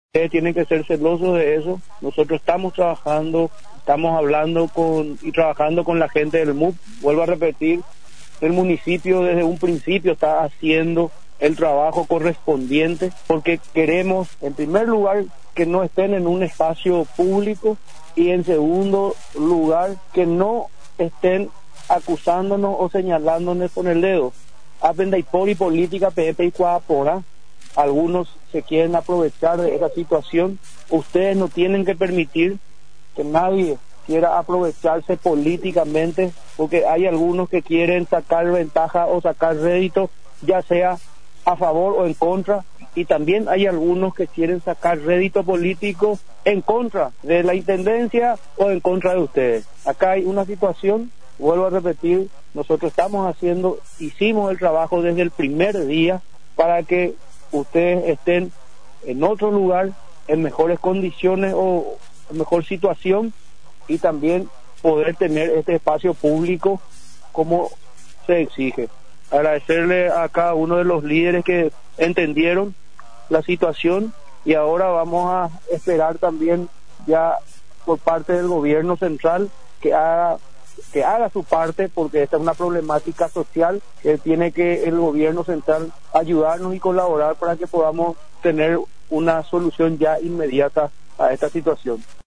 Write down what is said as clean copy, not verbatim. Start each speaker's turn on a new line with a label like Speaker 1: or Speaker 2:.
Speaker 1: Ustedes tienen que ser celosos de eso. Nosotros estamos trabajando, estamos hablando y trabajando con la gente del MUP. Vuelvo a repetir, el municipio desde un principio está haciendo el trabajo correspondiente porque queremos, en primer lugar, que no estén en un espacio público y en segundo lugar, que no estén acusándonos o señalándonos con el dedo. Aprenda y política, Pepe y Cuapora. Algunos se quieren aprovechar de esa situación. Ustedes no tienen que permitir que nadie quiera aprovecharse políticamente, porque hay algunos que quieren sacar ventaja o sacar rédito, ya sea a favor o en contra, y también hay algunos que quieren sacar rédito político en contra de la intendencia o en contra de ustedes. Acá hay una situación, vuelvo a repetir, nosotros hicimos el trabajo desde el primer día para que ustedes estén en otro lugar, en mejores condiciones o en mejor situación, y también poder tener este espacio público como se exige. Agradecerle a cada uno de los líderes que entendieron la situación, y ahora vamos a esperar también ya por parte del gobierno central que haga su parte, porque esta es una problemática social que tiene que el gobierno central ayudarnos y colaborar para que podamos tener una solución ya inmediata a esta situación.